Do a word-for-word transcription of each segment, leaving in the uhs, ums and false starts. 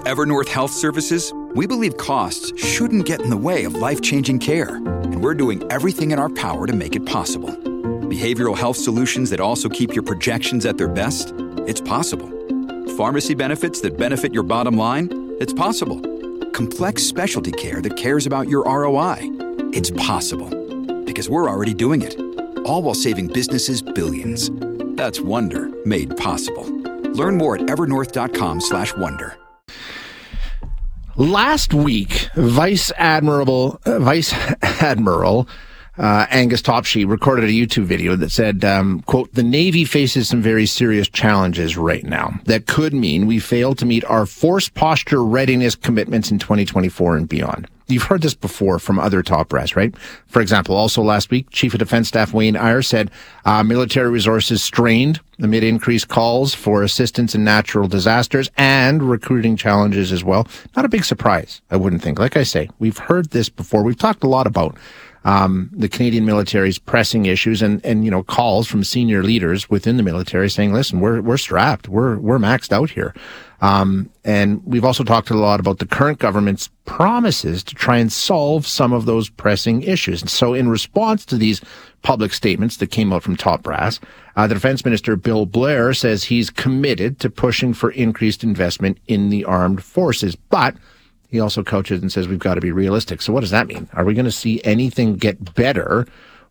At Evernorth Health Services, we believe costs shouldn't get in the way of life-changing care, and we're doing everything in our power to make it possible. Behavioral health solutions that also keep your projections at their best? It's possible. Pharmacy benefits that benefit your bottom line? It's possible. Complex specialty care that cares about your R O I? It's possible. Because we're already doing it. All while saving businesses billions. That's Wonder made possible. Learn more at evernorth.com slash wonder. Last week, Vice Admiral uh, Vice Admiral uh, Angus Topshee recorded a YouTube video that said, um, quote, "The Navy faces some very serious challenges right now that could mean we fail to meet our force posture readiness commitments in twenty twenty-four and beyond." You've heard this before from other top brass, right? For example, also last week, Chief of Defense Staff Wayne Eyre said uh, military resources strained amid increased calls for assistance in natural disasters and recruiting challenges as well. Not a big surprise, I wouldn't think. Like I say, we've heard this before. We've talked a lot about um, the Canadian military's pressing issues and, and, you know, calls from senior leaders within the military saying, listen, we're, we're strapped. We're, we're maxed out here. Um, and we've also talked a lot about the current government's promises to try and solve some of those pressing issues. And so in response to these public statements that came out from top brass, uh, the Defense Minister, Bill Blair, says he's committed to pushing for increased investment in the armed forces. But he also couches and says we've got to be realistic. So what does that mean? Are we going to see anything get better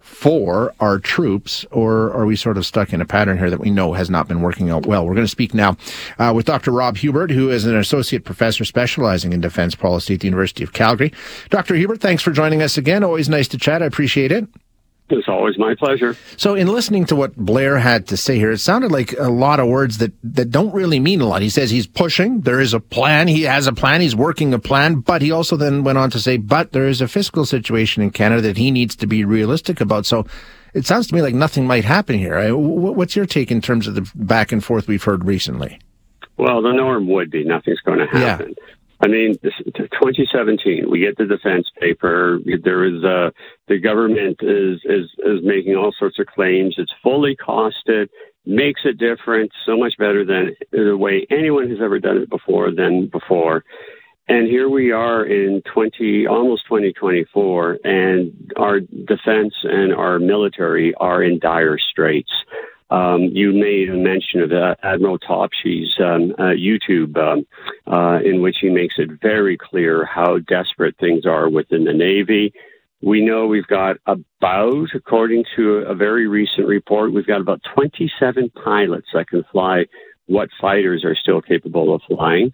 for our troops, or are we sort of stuck in a pattern here that we know has not been working out well? We're going to speak now uh, with Doctor Rob Hubert, who is an associate professor specializing in defense policy at the University of Calgary. Doctor Hubert, thanks for joining us again. Always nice to chat. I appreciate it. It's always my pleasure. So in listening to what Blair had to say here, it sounded like a lot of words that, that don't really mean a lot. He says he's pushing. There is a plan. He has a plan. He's working a plan. But he also then went on to say, but there is a fiscal situation in Canada that he needs to be realistic about. So it sounds to me like nothing might happen here. What's your take in terms of the back and forth we've heard recently? Well, the norm would be nothing's going to happen. Yeah. I mean, this, twenty seventeen, we get the defense paper. There is a, the government is, is, is making all sorts of claims. It's fully costed, makes it different, so much better than the way anyone has ever done it before than before. And here we are in twenty, almost twenty twenty-four, and our defense and our military are in dire straits. Um, you made a mention of uh, Admiral Topshee's um, uh, YouTube, um, uh, in which he makes it very clear how desperate things are within the Navy. We know we've got about, according to a very recent report, we've got about twenty-seven pilots that can fly what fighters are still capable of flying.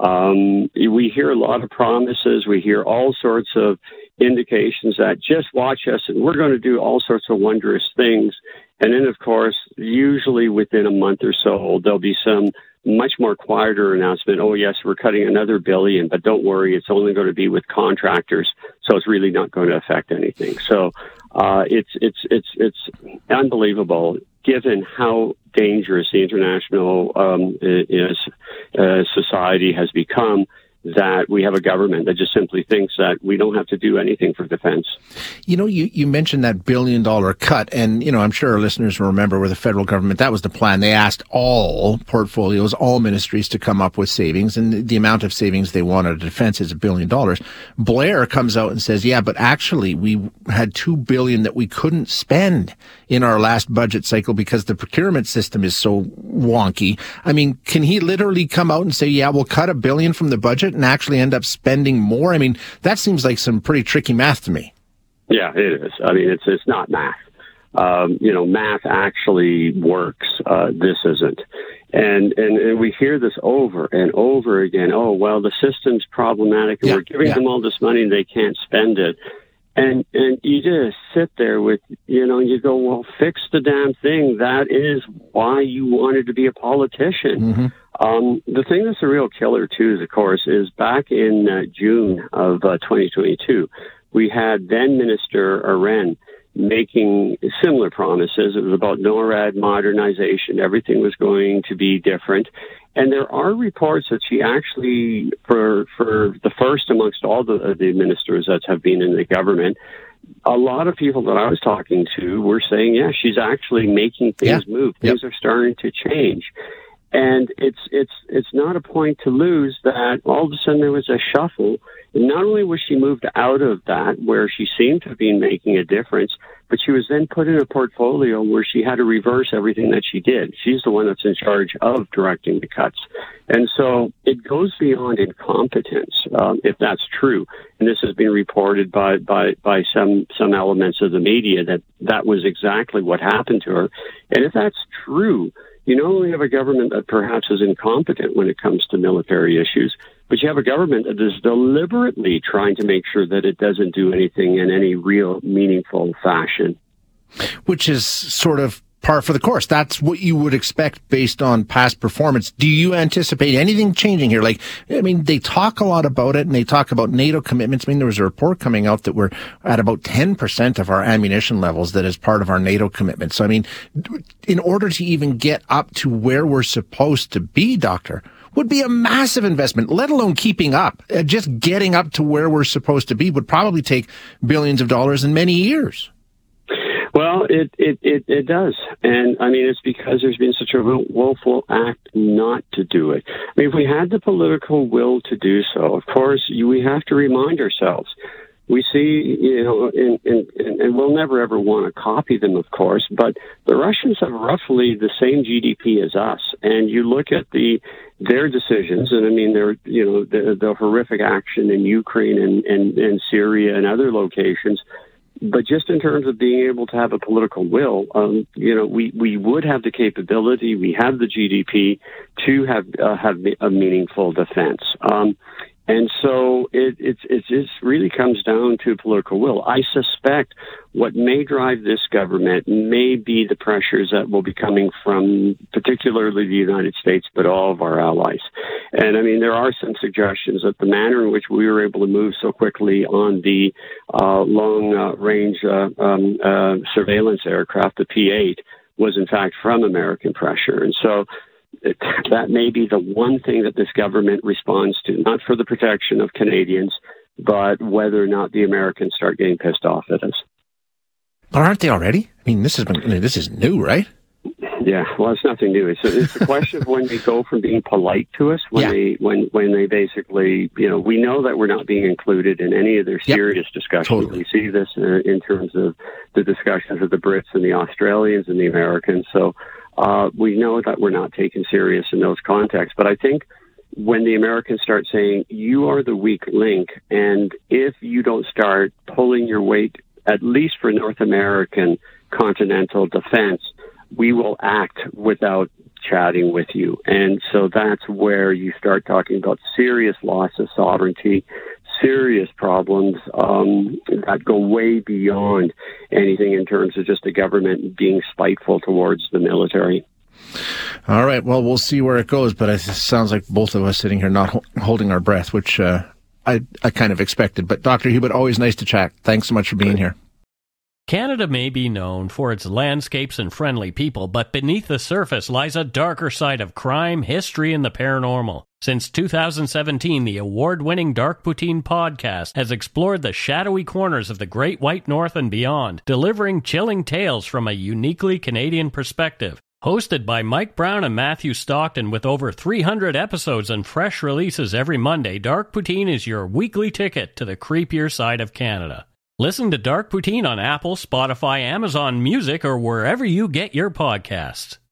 Um, we hear a lot of promises. We hear all sorts of indications that just watch us and we're going to do all sorts of wondrous things. And then, of course, usually within a month or so, there'll be some much more quieter announcement. Oh, yes, we're cutting another billion, but don't worry, it's only going to be with contractors, so it's really not going to affect anything. So uh, it's it's it's it's unbelievable, given how dangerous the international um, is, uh, society has become, that we have a government that just simply thinks that we don't have to do anything for defense. You know, you, you mentioned that billion dollar cut, and, you know, I'm sure our listeners will remember with the federal government, that was the plan. They asked all portfolios, all ministries to come up with savings, and the amount of savings they wanted of defense is a billion dollars. Blair comes out and says, yeah, but actually we had two billion that we couldn't spend in our last budget cycle because the procurement system is so wonky. I mean, can he literally come out and say, yeah, we'll cut a billion from the budget and actually end up spending more? I mean, that seems like some pretty tricky math to me. Yeah, it is. I mean, it's it's not math. Um, you know, math actually works. Uh, this isn't. And, and and we hear this over and over again. Oh, well, the system's problematic, and yeah, we're giving yeah. them all this money and they can't spend it. And and you just sit there with, you know, you go, well, fix the damn thing. That is why you wanted to be a politician. Mm-hmm. Um, the thing that's a real killer, too, is, of course, is back in uh, June of uh, twenty twenty-two, we had then Minister Arend making similar promises. It was about NORAD modernization. Everything was going to be different. And there are reports that she actually, for for the first amongst all the, the ministers that have been in the government, a lot of people that I was talking to were saying, yeah, she's actually making things yeah. move. Things yep. are starting to change. And it's it's it's not a point to lose that all of a sudden there was a shuffle. And not only was she moved out of that, where she seemed to have been making a difference, but she was then put in a portfolio where she had to reverse everything that she did. She's the one that's in charge of directing the cuts. And so it goes beyond incompetence, um, if that's true. And this has been reported by, by, by some, some elements of the media that that was exactly what happened to her. And if that's true, you not only have a government that perhaps is incompetent when it comes to military issues, but you have a government that is deliberately trying to make sure that it doesn't do anything in any real meaningful fashion. Which is sort of par for the course. That's what you would expect based on past performance. Do you anticipate anything changing here? Like, I mean, they talk a lot about it, and they talk about NATO commitments. I mean, there was a report coming out that we're at about ten percent of our ammunition levels that is part of our NATO commitment. So, I mean, in order to even get up to where we're supposed to be, Doctor, would be a massive investment, let alone keeping up. Uh, just getting up to where we're supposed to be would probably take billions of dollars in many years. Well, it, it, it, it does. And, I mean, it's because there's been such a willful act not to do it. I mean, if we had the political will to do so, of course, you, we have to remind ourselves. We see, you know, in, in, in, and we'll never ever want to copy them, of course, but the Russians have roughly the same G D P as us. And you look at the their decisions, and I mean, they're, you know, the, the horrific action in Ukraine and, and, and Syria and other locations. But just in terms of being able to have a political will, um, you know, we, we would have the capability, we have the G D P to have uh, have a meaningful defense. Um, and so it, it's it just really comes down to political will. I suspect what may drive this government may be the pressures that will be coming from particularly the United States, but all of our allies. And I mean, there are some suggestions that the manner in which we were able to move so quickly on the uh, long-range uh, um, uh, surveillance aircraft, the P eight, was in fact from American pressure. And so it, that may be the one thing that this government responds to, not for the protection of Canadians, but whether or not the Americans start getting pissed off at us. But aren't they already? I mean, this has been, I mean, this is new, right? Yeah, well, it's nothing new. It's a, it's a question of when they go from being polite to us, when yeah. they when when they basically, you know, we know that we're not being included in any of their serious yep. discussions. Totally. We see this uh, in terms of the discussions of the Brits and the Australians and the Americans. So uh, we know that we're not taken serious in those contexts. But I think when the Americans start saying, you are the weak link, and if you don't start pulling your weight, at least for North American continental defense, we will act without chatting with you. And so that's where you start talking about serious loss of sovereignty, serious problems um, that go way beyond anything in terms of just the government being spiteful towards the military. All right. Well, we'll see where it goes, but it sounds like both of us sitting here not ho- holding our breath, which uh, I, I kind of expected. But Doctor Hubert, always nice to chat. Thanks so much for being here. Canada may be known for its landscapes and friendly people, but beneath the surface lies a darker side of crime, history, and the paranormal. Since two thousand seventeen, the award-winning Dark Poutine podcast has explored the shadowy corners of the Great White North and beyond, delivering chilling tales from a uniquely Canadian perspective. Hosted by Mike Brown and Matthew Stockton with over three hundred episodes and fresh releases every Monday, Dark Poutine is your weekly ticket to the creepier side of Canada. Listen to Dark Poutine on Apple, Spotify, Amazon Music, or wherever you get your podcasts.